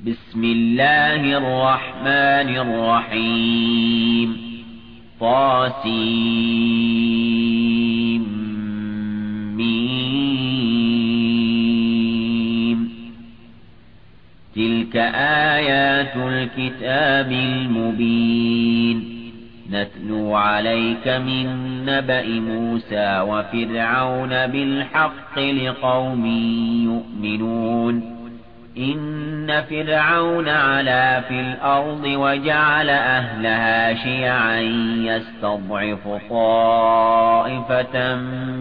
بسم الله الرحمن الرحيم طاسيم تلك آيات الكتاب المبين نتلو عليك من نبأ موسى وفرعون بالحق لقوم يؤمنون إن فرعون علا في الأرض وجعل أهلها شيعا يستضعف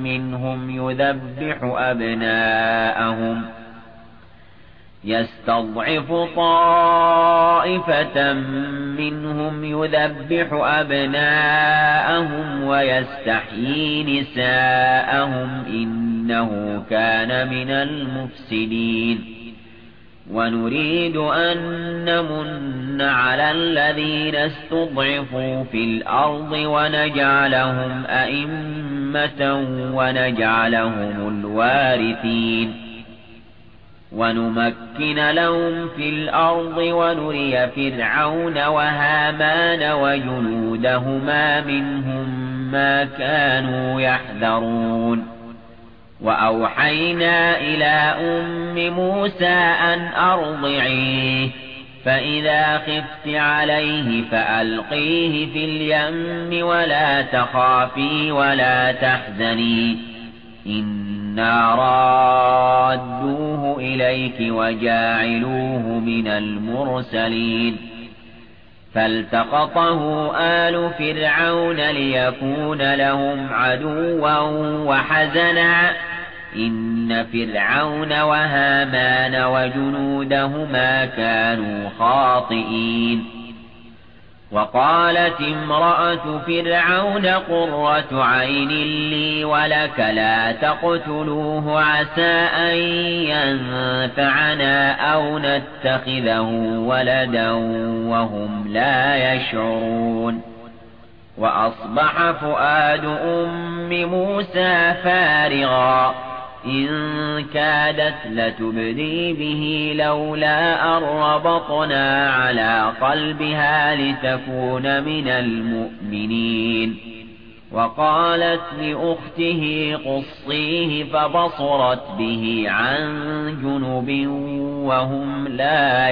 طائفة منهم يذبح أبناءهم ويستحيي نساءهم إنه كان من المفسدين ونريد أن نمن على الذين استضعفوا في الأرض ونجعلهم أئمة ونجعلهم الوارثين ونمكن لهم في الأرض ونري فرعون وهامان وجنودهما منهم ما كانوا يحذرون وأوحينا إلى أم موسى أن أرضعيه فإذا خفت عليه فألقيه في اليم ولا تخافي ولا تحزني إنا رادوه إليك وجاعلوه من المرسلين فالتقطه آل فرعون ليكون لهم عدوا وحزنا إن فرعون وهامان وجنودهما كانوا خاطئين وقالت امرأة فرعون قرة عين لي ولك لا تقتلوه عسى أن ينفعنا أو نتخذه ولدا وهم لا يشعرون وأصبح فؤاد أم موسى فارغا إن كادت لتبدي به لولا أن ربطنا على قلبها لتكون من المؤمنين وقالت لأخته قصيه فبصرت به عن جنب وهم لا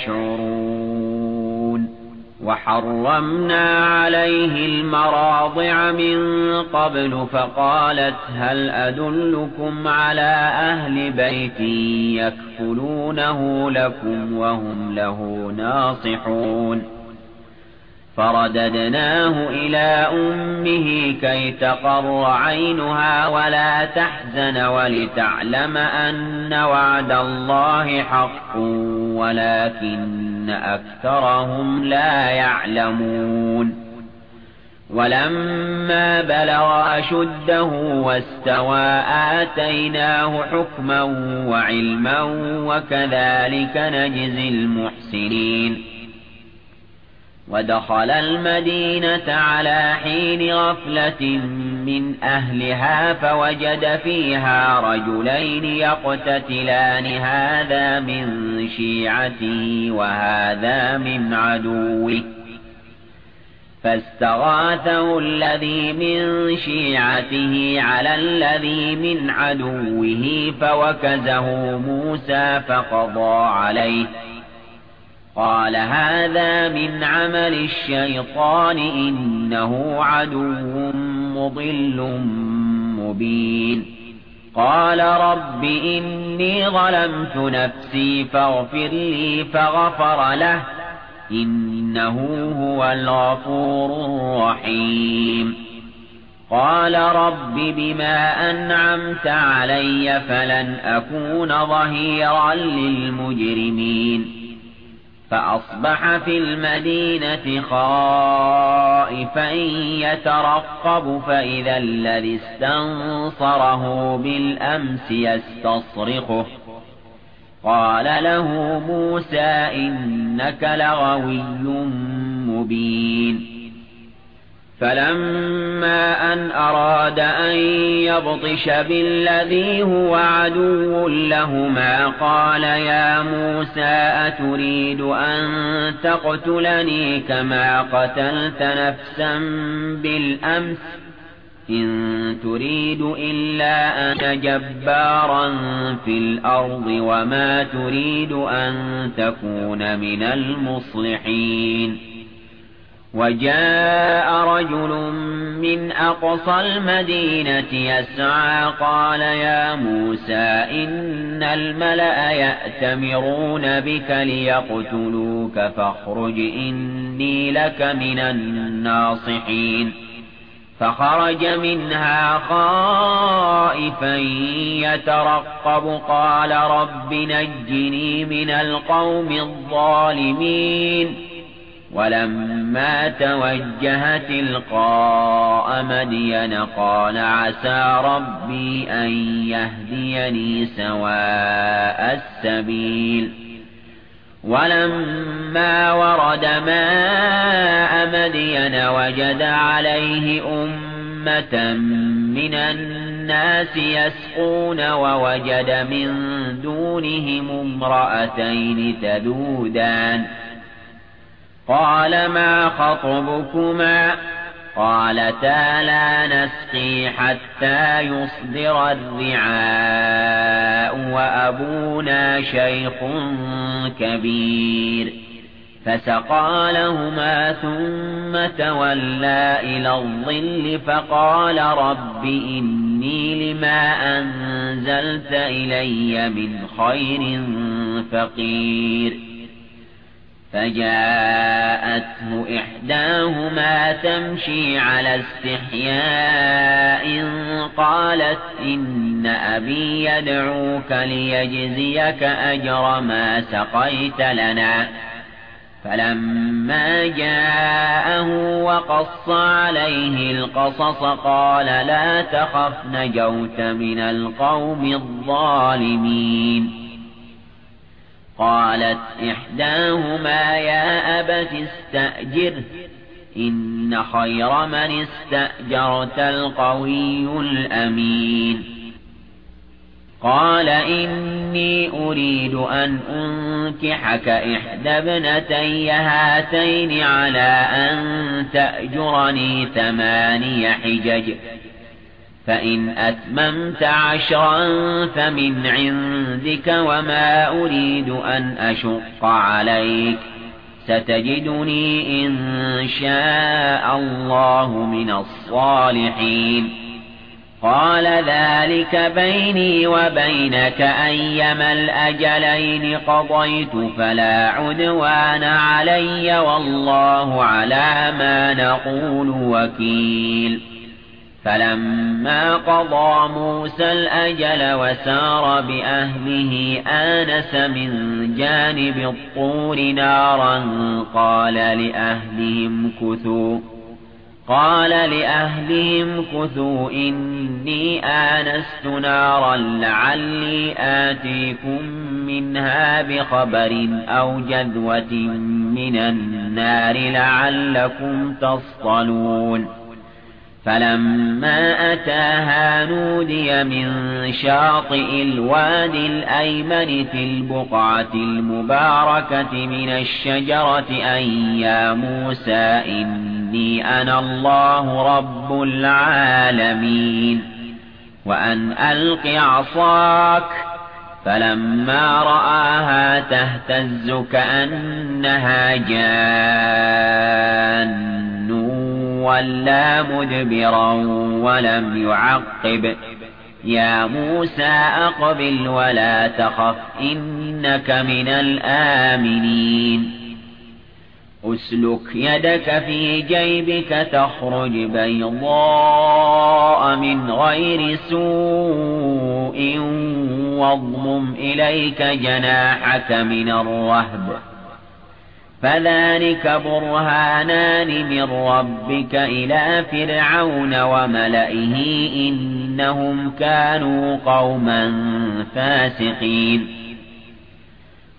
يشعرون وحرمنا عليه المراضع من قبل فقالت هل أدلكم على أهل بيت يكفلونه لكم وهم له ناصحون فرددناه إلى أمه كي تقر عينها ولا تحزن ولتعلم أن وعد الله حق ولكن أكثرهم لا يعلمون ولما بلغ أشده واستوى آتيناه حكما وعلما وكذلك نجزي المحسنين ودخل المدينة على حين غفلة من أهلها فوجد فيها رجلين يقتتلان هذا من شيعته وهذا من عدوه فاستغاثه الذي من شيعته على الذي من عدوه فوكزه موسى فقضى عليه قال هذا من عمل الشيطان إنه عدو مضل مبين قال رب إني ظلمت نفسي فاغفر لي فغفر له إنه هو الغفور الرحيم قال رب بما أنعمت علي فلن أكون ظهيرا للمجرمين فأصبح في المدينة خائفا يترقب فإذا الذي استنصره بالأمس يستصرخه قال له موسى إنك لغوي مبين فلما أن أراد أن يبطش بالذي هو عدو لهما قال يا موسى أتريد أن تقتلني كما قتلت نفسا بالأمس إن تريد إلا أن جبارا في الأرض وما تريد أن تكون من المصلحين. وجاء رجل من أقصى المدينة يسعى قال يا موسى إن الملأ يأتمرون بك ليقتلوك فاخرج إني لك من الناصحين. فخرج منها خائفا يترقب قال رب نجني من القوم الظالمين. ولما توجه تلقاء مدين قال عسى ربي أن يهديني سواء السبيل. ولما ورد ماء مدين وجد عليه أمة من الناس يسقون ووجد من دونهم امرأتين تذودان قال ما خطبكما قالتا لا نسقي حتى يصدر الرعاء وأبونا شيخ كبير. فسقى لهما ثم تولى إلى الظل فقال رب إني لما أنزلت إلي من خير فقير. فجاءته إحداهما تمشي على استحياء قالت إن أبي يدعوك ليجزيك أجر ما سقيت لنا. فلما جاءه وقص عليه القصص قال لا تخف نجوت من القوم الظالمين. قالت إحداهما يا أبت استأجره إن خير من استأجرت القوي الأمين. قال إني أريد أن أنكحك إحدى ابنتي هاتين على أن تأجرني 8 حجج فإن أتممت 10 فمن عندك وما أريد أن أشق عليك ستجدني إن شاء الله من الصالحين. قال ذلك بيني وبينك أيما الأجلين قضيت فلا عدوان علي والله على ما نقول وكيل. فلما قضى موسى الأجل وسار بأهله آنس من جانب الطور نارا قال لأهلهم كثوا إني آنست نارا لعلي آتيكم منها بخبر أو جذوة من النار لعلكم تصطلون. فلما أتاها نودي من شاطئ الوادي الأيمن في البقعة المباركة من الشجرة أن يا موسى إني أنا الله رب العالمين وأن ألق عصاك. فلما رآها تهتز كأنها جان ولا مدبرا ولم يعقب. يا موسى أقبل ولا تخف إنك من الآمنين. أسلك يدك في جيبك تخرج بيضاء من غير سوء واضمم إليك جناحك من الرهب فذلك برهانان من ربك إلى فرعون وملئه إنهم كانوا قوما فاسقين.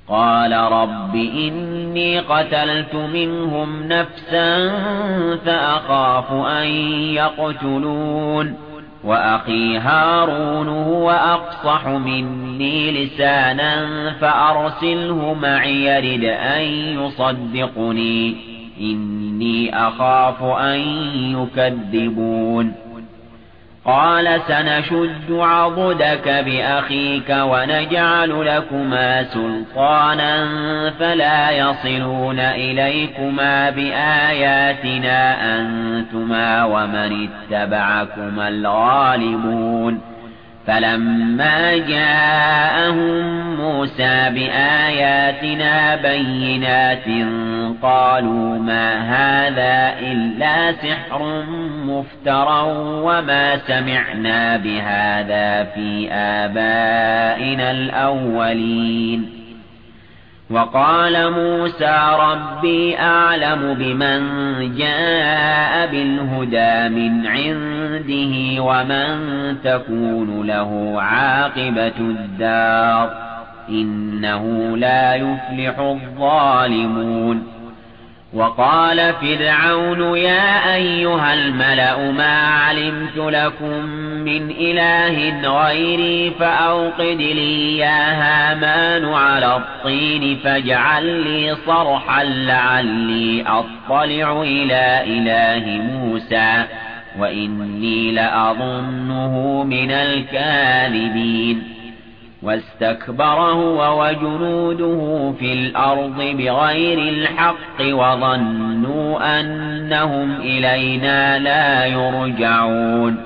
قال رب إني قتلت منهم نفسا فأخاف أن يقتلون وأخي هارون هو أفصح مني لسانا فأرسله معي يرد أن يصدقني إني أخاف أن يكذبون قال سنشد عضدك بأخيك ونجعل لكما سلطانا فلا يصلون إليكما بآياتنا أنتما ومن اتبعكما الغالبون فلما جاءهم موسى بآياتنا بينات قالوا ما هذا إلا سحر مفترى وما سمعنا بهذا في آبائنا الأولين وقال موسى ربي أعلم بمن جاء بالهدى من عنده ومن تكون له عاقبة الدار إنه لا يفلح الظالمون وقال فرعون يا أيها الملأ ما علمت لكم من إله غيري فأوقد لي يا هامان على الطين فاجعل لي صرحا لعلي أطلع إلى إله موسى وإني لأظنه من الكاذبين واستكبر هو وجنوده في الأرض بغير الحق وظنوا أنهم إلينا لا يرجعون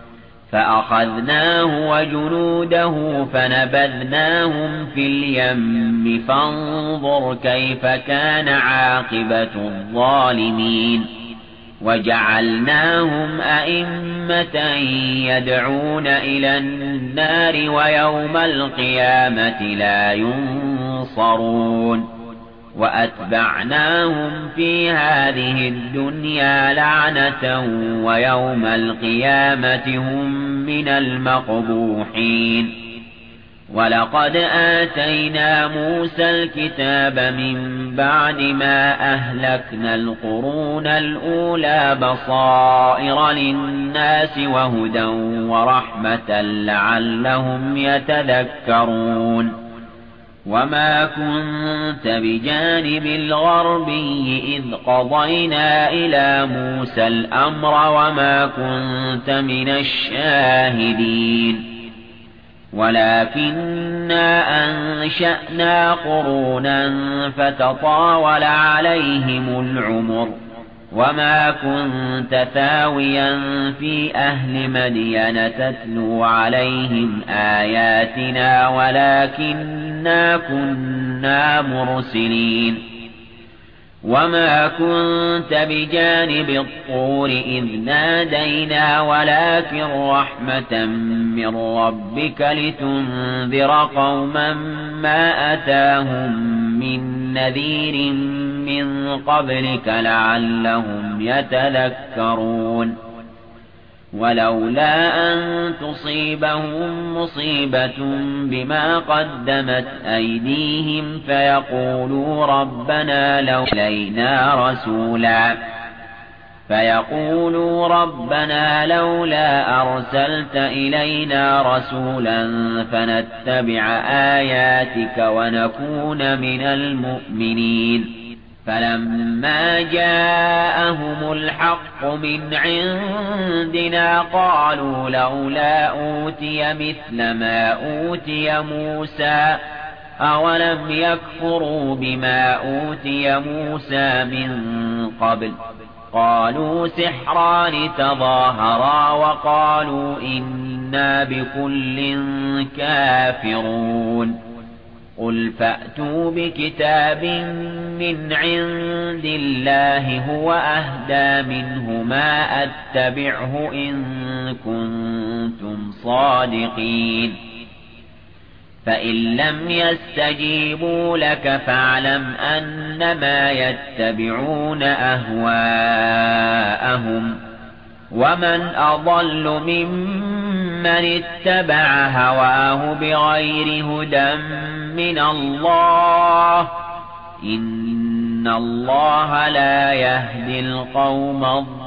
فأخذناه وجنوده فنبذناهم في اليم فانظر كيف كان عاقبة الظالمين وجعلناهم أئمة يدعون إلى النار ويوم القيامة لا ينصرون وأتبعناهم في هذه الدنيا لعنة ويوم القيامة هم من المقبوحين ولقد آتينا موسى الكتاب من بعد ما أهلكنا القرون الأولى بصائر للناس وهدى ورحمة لعلهم يتذكرون وما كنت بجانب الغربي إذ قضينا إلى موسى الأمر وما كنت من الشاهدين ولكننا أنشأنا قرونا فتطاول عليهم العمر وما كنت ثاويا في أهل مدين تتلو عليهم آياتنا ولكننا كنا مرسلين وما كنت بجانب الطور إذ نادينا ولكن رحمة من ربك لتنذر قوما ما أتاهم من نذير من قبلك لعلهم يتذكرون ولولا أن تصيبهم مصيبة بما قدمت أيديهم فيقولوا ربنا لولا أرسلت إلينا رسولا فنتبع آياتك ونكون من المؤمنين فلما جاءهم الحق من عندنا قالوا لولا أوتي مثل ما أوتي موسى أولم يكفروا بما أوتي موسى من قبل قالوا سحران تظاهرا وقالوا إنا بكل كافرون قل فأتوا بكتاب من عند الله هو أهدى منه ما أتبعه إن كنتم صادقين فإن لم يستجيبوا لك فاعلم أنما يتبعون أهواءهم ومن أضل ممن اتبع هواه بغير هدى من الله إن الله لا يهدي القوم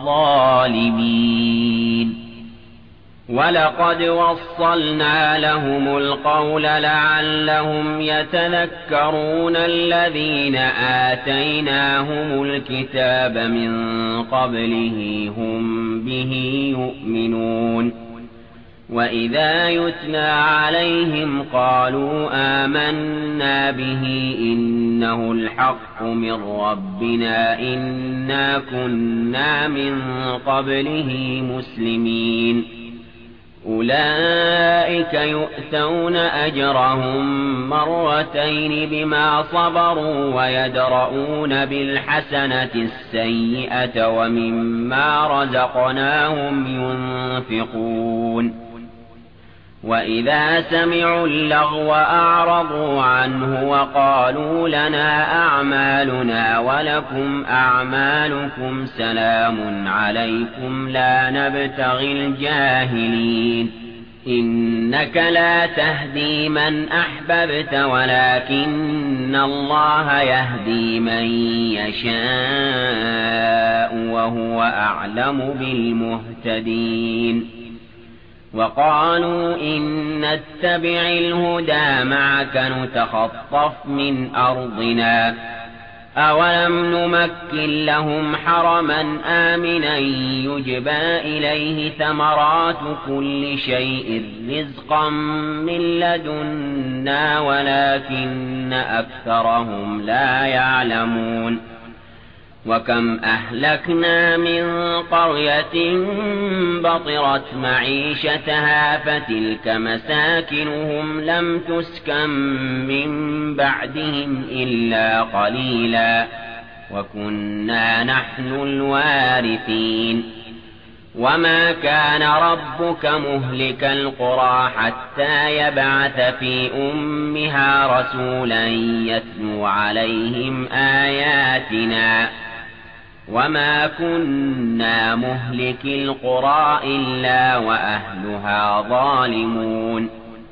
الظالمين ولقد وصلنا لهم القول لعلهم يتذكرون الذين آتيناهم الكتاب من قبله هم به يؤمنون وإذا يتلى عليهم قالوا آمنا به إنه الحق من ربنا إنا كنا من قبله مسلمين أولئك يؤتون أجرهم مرتين بما صبروا ويدرؤون بالحسنة السيئة ومما رزقناهم ينفقون وإذا سمعوا اللغو أعرضوا عنه وقالوا لنا أعمالنا ولكم أعمالكم سلام عليكم لا نبتغي الجاهلين إنك لا تهدي من أحببت ولكن الله يهدي من يشاء وهو أعلم بالمهتدين وقالوا إن نتبع الهدى معك نتخطف من أرضنا أولم نمكن لهم حرما آمنا يجبى إليه ثمرات كل شيء رزقا من لدنا ولكن أكثرهم لا يعلمون وكم أهلكنا من قرية بطرت معيشتها فتلك مساكنهم لم تسكن من بعدهم إلا قليلا وكنا نحن الوارثين وما كان ربك مهلك القرى حتى يبعث في أمها رسولا يتلو عليهم آياتنا وما كنا مهلك القرى إلا وأهلها ظالمون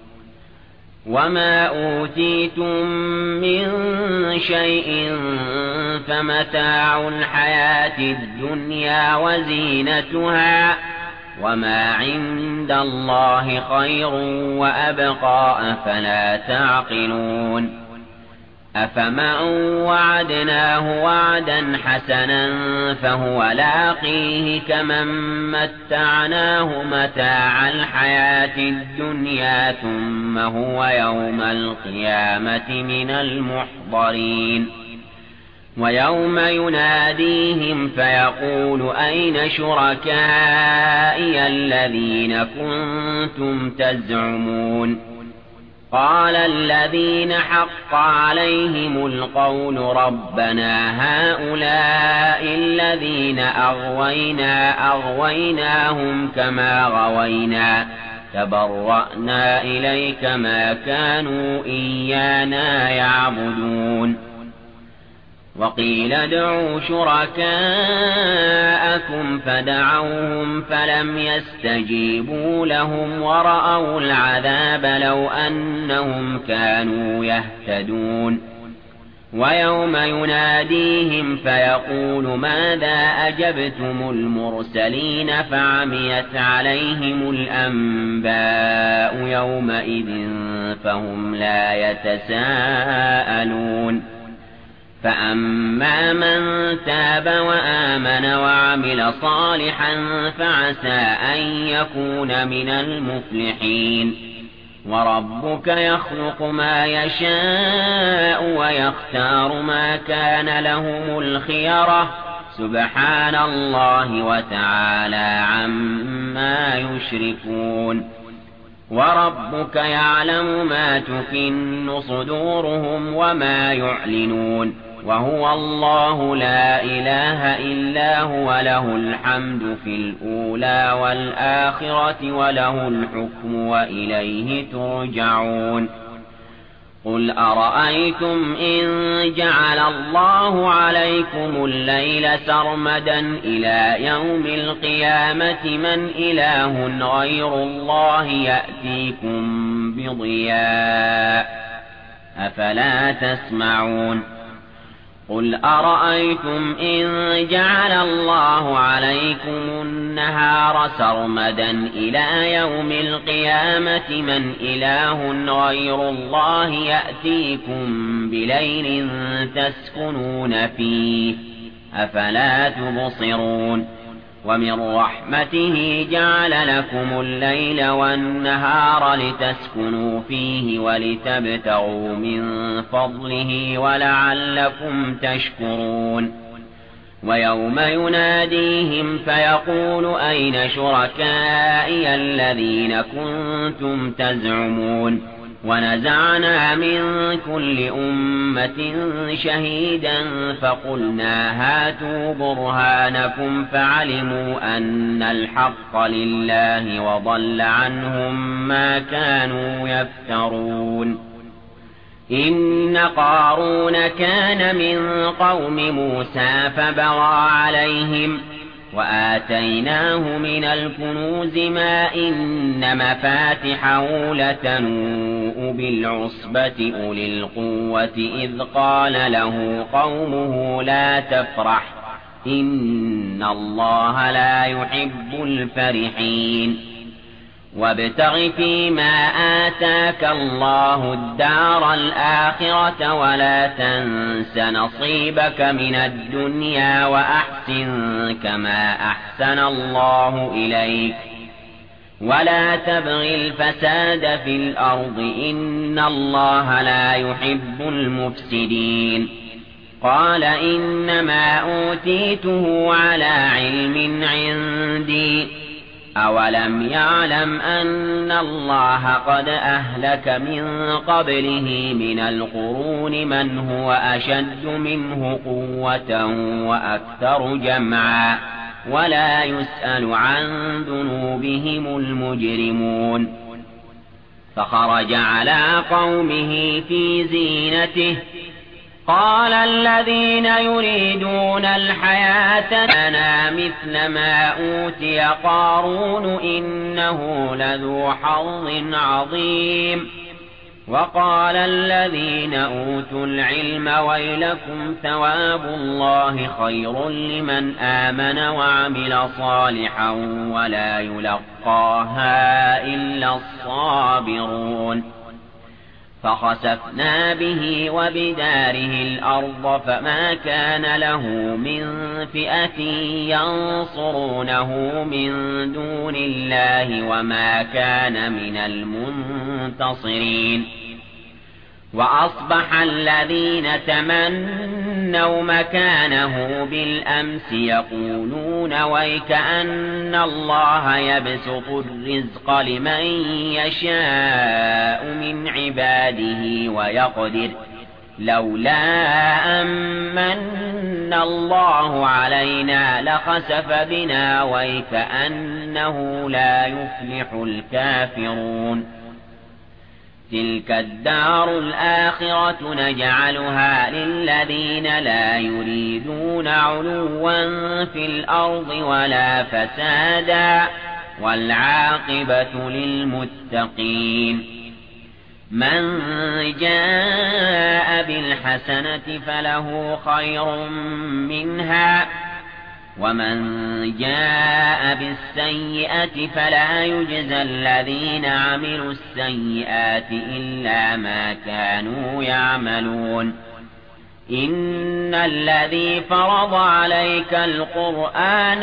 وما أوتيتم من شيء فمتاع الحياة الدنيا وزينتها وما عند الله خير وأبقى أفلا تعقلون أفمن وعدناه وعدا حسنا فهو لاقيه كمن متعناه متاع الحياة الدنيا ثم هو يوم القيامة من المحضرين ويوم يناديهم فيقول أين شركائي الذين كنتم تزعمون قال الذين حق عليهم القول ربنا هؤلاء الذين أغويناهم كما غوينا تبرأنا إليك ما كانوا إيانا يعبدون وقيل ادعوا شركاءكم فدعوهم فلم يستجيبوا لهم ورأوا العذاب لو أنهم كانوا يهتدون ويوم يناديهم فيقول ماذا أجبتم المرسلين فعميت عليهم الأنباء يومئذ فهم لا يتساءلون فأما من تاب وآمن وعمل صالحا فعسى أن يكون من المفلحين وربك يخلق ما يشاء ويختار ما كان لهم الخيرة سبحان الله وتعالى عما يشركون وربك يعلم ما تكن صدورهم وما يعلنون وهو الله لا إله إلا هو له الحمد في الأولى والآخرة وله الحكم وإليه ترجعون قل أرأيتم إن جعل الله عليكم الليل سرمدا إلى يوم القيامة من إله غير الله يأتيكم بضياء أفلا تسمعون قل أرأيتم إن جعل الله عليكم النهار سرمدا إلى يوم القيامة من إله غير الله يأتيكم بليل تسكنون فيه أفلا تبصرون ومن رحمته جعل لكم الليل والنهار لتسكنوا فيه ولتبتغوا من فضله ولعلكم تشكرون ويوم يناديهم فيقول أين شركائي الذين كنتم تزعمون ونزعنا من كل أمة شهيدا فقلنا هاتوا برهانكم فعلموا أن الحق لله وضل عنهم ما كانوا يفترون إن قارون كان من قوم موسى فبغى عليهم وآتيناه من الكنوز ما إن مفاتحه لتنوء بالعصبة أولي القوة إذ قال له قومه لا تفرح إن الله لا يحب الفرحين وابتغ فيما آتاك الله الدار الآخرة ولا تنس نصيبك من الدنيا وأحسن كما أحسن الله إليك ولا تبغ الفساد في الأرض إن الله لا يحب المفسدين قال إنما أوتيته على علم عندي أولم يعلم أن الله قد أهلك من قبله من القرون من هو أشد منه قوة وأكثر جمعا ولا يسأل عن ذنوبهم المجرمون فخرج على قومه في زينته قال الذين يريدون الحياة لنا مثل ما أوتي قارون إنه لذو حظ عظيم وقال الذين أوتوا العلم ويلكم ثواب الله خير لمن آمن وعمل صالحا ولا يلقاها إلا الصابرون فخسفنا به وبداره الأرض فما كان له من فئة ينصرونه من دون الله وما كان من المنتصرين وأصبح الذين تمنوا مكانه بالأمس يقولون ويكأن الله يبسط الرزق لمن يشاء من عباده ويقدر لولا أمن الله علينا لخسف بنا ويكأنه لا يفلح الكافرون تلك الدار الآخرة نجعلها للذين لا يريدون علوا في الأرض ولا فسادا والعاقبة للمتقين من جاء بالحسنة فله خير منها ومن جاء بالسيئة فلا يجزى الذين عملوا السيئات إلا ما كانوا يعملون إن الذي فرض عليك القرآن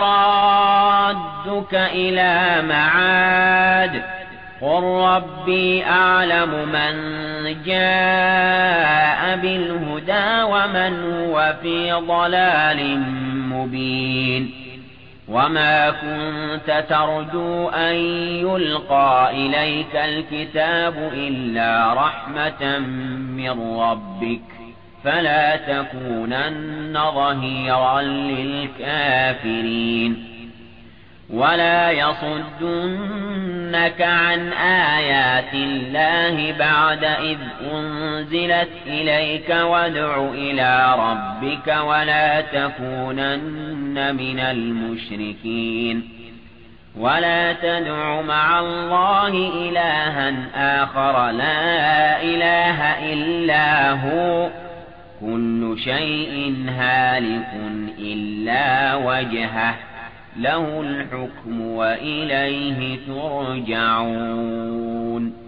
لرادك إلى معاد قل ربي أعلم من جاء بالهدى ومن هو في ضلال مبين وما كنت ترجو أن يلقى إليك الكتاب إلا رحمة من ربك فلا تكونن ظهيرا للكافرين ولا يصدنك عن آيات الله بعد إذ أنزلت إليك وادع إلى ربك ولا تكونن من المشركين ولا تدع مع الله إلها آخر لا إله إلا هو كل شيء هالك إلا وجهه له الحكم وإليه ترجعون